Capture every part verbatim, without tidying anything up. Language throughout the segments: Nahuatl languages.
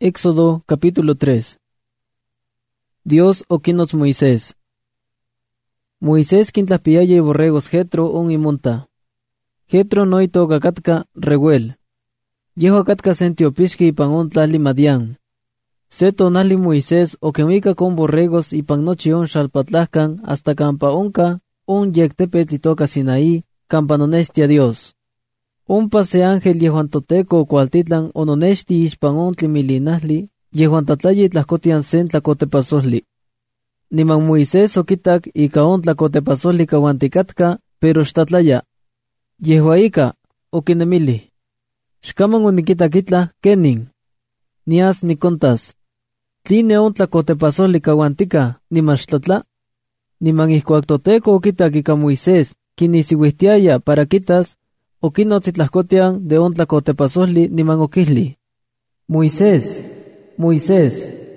Éxodo capítulo tres. Dios oquinos Moisés. Moisés quintlapiaye borregos Jetro un imonta. Jetro noito gacatka Reguel. Yeho catka sentiopishki ipan on tlali Madián. Seto nali Moisés oquemica con borregos ipan nochi on xalpatlahcan hasta campa onca un yectepetl itoca Sinaí, campanonestia Dios. Umpa se ángel yehuan toteco cualtitlan ononesti ixpan on tlimilinahli, yehuan tatlayi tlacotian sen tlacotepasosli. Niman Moisés oquitak ika on tlacotepasosli cahuanticatka, pero xtatlaya. Yehua ika, oquinemili. Xcaman oniquitak itla, kenin. Nias nicontas. Tline on tlacotepasosli cahuantica, niman xtatla. Niman ihcuac toteco oquitak ika Moisés, quinisihuihtiaya para quitas, oquinotzitlascotian de on tlacotepasosli niman oquihli. Moisés, Moisés.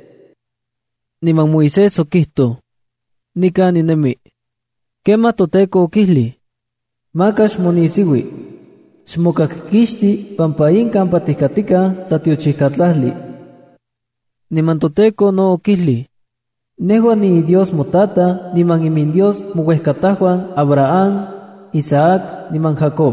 Niman Moisés oquihto. Nica ninemi. Quema toteco oquihli. Macax monisiwi. Xmocacquixti pampaín campatihcatica tlatiochihcatlahli. Niman toteco no oquihli. Nehua ni Dios motata, niman imin Dios muhuescatahuan Abraham, Isaac, niman Jacob.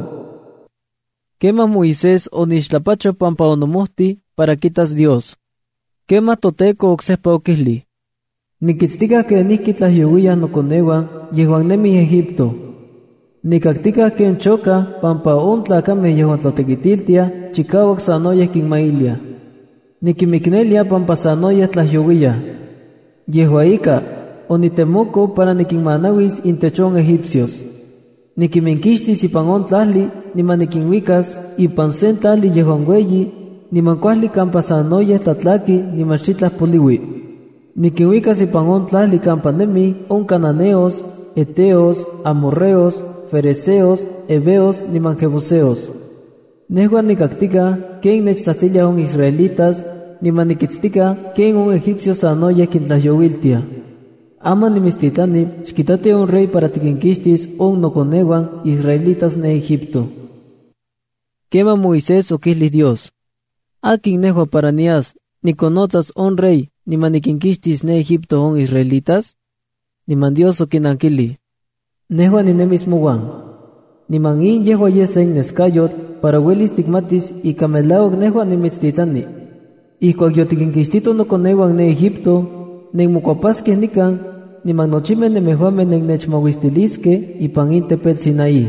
Quema Moisés onixtlapacho pampa onomohti para quitas Dios. Quema toteco oxepa oquihli. Niquitztica que niquitlahyouia noconehuan yehuan nemi Egipto. Nicactica que enchoca pampa on tlacame yehuan tlatequitiltia chicauac sanoya quinmailia. Niquimicnelia pampa sanoya tlahyouia. Yehua ika onitemoco para niquinmanawis intechon egipcios. Niquiminquixtis ipan on tlali, niman niquinhuicas, ipan sen tlali yehuan hueyi, niman cuahli campa sanoye tlatlaki, niman xitlas poliwi. Niquinhuicas ipan on tlali campa nemi, on cananeos, eteos, amorreos, fereceos, heveos, niman jebuseos. Nehua nicactica, quien nechtzahtilla on israelitas, niman niquitztica, quien on egipcio sanoye quintlahyouiltia. Ama nimistitani, xquitate un rey para tiquinquistis on noconeguan israelitas ne Egipto. Quema Moisés oquihli Dios. Akin nehua para nias, niconotas on rey, niman niquinquistis ne Egipto on israelitas? Niman Dios oquinanquili. Nehua ninemis moguan. Niman in yehua yesen nescayot para huelis tigmatis y camelaoc nehua nimitztitani. Y cuac yo tiquinquistito noconeguan ne Egipto, nenmocuapasque nican, niman nochime nemehuame nennechmahuistilisque ipan intepetl Sinaí.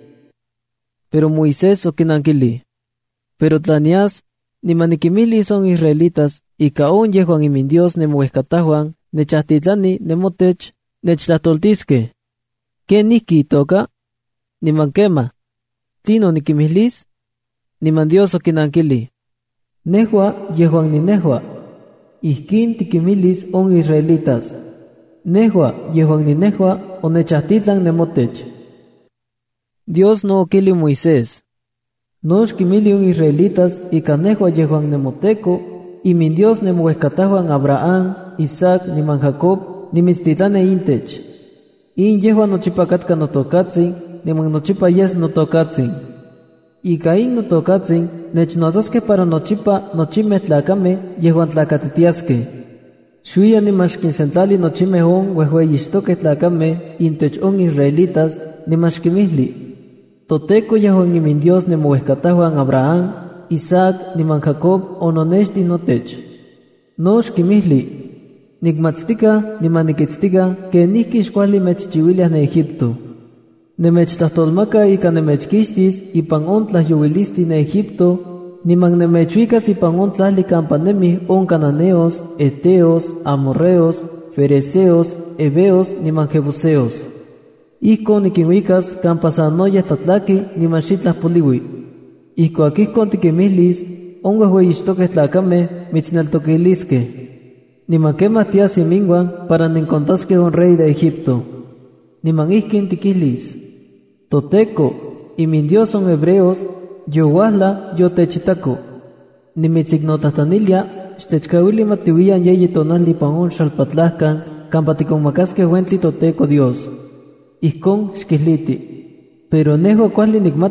Pero Moisés oquinanquili. Pero tlanias, niman niquimili son israelitas, y caón yehuan imin Dios nemohuescatahuan, nechahtitlani nemotech, nechtlahtoltisque. ¿Qué nihki toca? Niman quema. ¿Tino niquimilis? Niman Dios oquinanquili. Nehua yehuan ni nehua. Ihkin tiquimilis on israelitas. Nehua, yehuan ni nehua, onechahtitlan nemotech. Dios no oquili Moisés. No xquimili un israelitas y canehua yehuan nemoteco, y min Dios nemohuescatahuan Abraham, Isaac, niman Jacob, nimitztitlane intech. In yehuan nochipacatka notocatzin, niman nochipa yes notocatzin. Y caín notocatzin, nechnozasque para nochipa nochime tlacame, yehuan tlacatitiasque. Xuya nimashkinsentlali nochime on huehueyixtoque tlacame intech on israelitas nimashkimihli. Toteco yehuan imin Dios nemohuescatahuan Abraham, Isaac, niman Jacob ononexti notech. No xkimihli. Nikmatztika niman nikitztika que nihki xkuali mechchiuilias ne Egipto. Nemechtlahtolmaka ika nemechkixtis ipan on tlahyouilisti ne Egipto, niman nemechuicas ipan on tlali campa nemi on cananeos, eteos, amorreos, fereceos, heveos, niman jebuseos. Iko niquinhuicas campa sanoya tlatlaki niman xitlas poliwi. Iko akihkon tiquimilis, on huehueyixtoque tlacame mitzneltoquilisque. Niman quema tias iminguan para nencontasque on rey de Egipto. Niman ihkin tiquilis. Toteco, y min Dios son hebreos, Yohuahla yo techitaco. Nimitzignotahtanilia, xtechcauili matihuian yeyi tonali pan on xalpatlahcan, campaticonmacasque huentli toteco Dios. Ihcon xquihliti. Pero nejo cuali nigmati,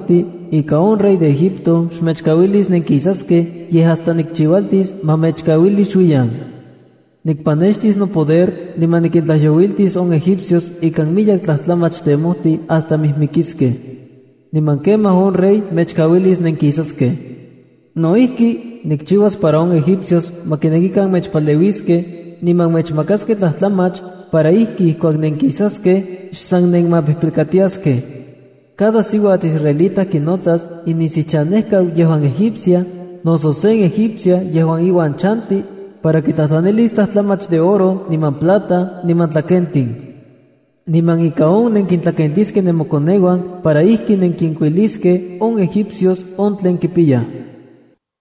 ika on rey de Egipto, xmechkawilis nenkisaske, yeh hasta nikchiwaltis, mamechkawilis xuyan. Nikpanextis no poder, niman nikintlajyowiltis on egipcios, ikan miyak tlahtlamach temohti, hasta mihmikiske. Niman kemah on rey, mechkawilis nenkisaske. Noihki, nikchiwas para on egipcios, makinekikan mechpalewiske, niman mechmakaske tlahtlamach, para ihki ihkuak nenkisaske, xsan nenmapihpilkatiaske. Cada siwat israelita kinotzas, inisichanehka yehuan egipcia, noso sen egipcia yehuan iwan chanti, para kitlahtlanelis tlahtlamach de oro, niman plata, niman tlakentin. Niman ika on nenkintlakentiske nemokonewan, para ihki nenkinkuiliske on egipcios on tlen kipiya.